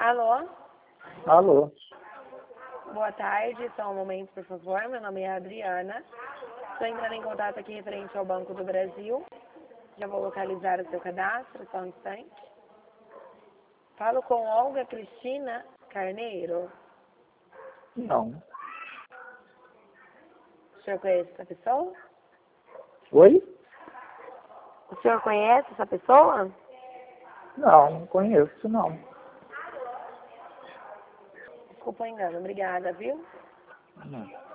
Alô? Alô? Boa tarde, só um momento, por favor. Meu nome é Adriana. Estou entrando em contato aqui referente ao Banco do Brasil. Já vou localizar o seu cadastro, só um instante. Falo com Olga Cristina Carneiro. Não. O senhor conhece essa pessoa? Oi? O senhor conhece essa pessoa? Não conheço, não. Desculpa o engano. Obrigada, viu? Não.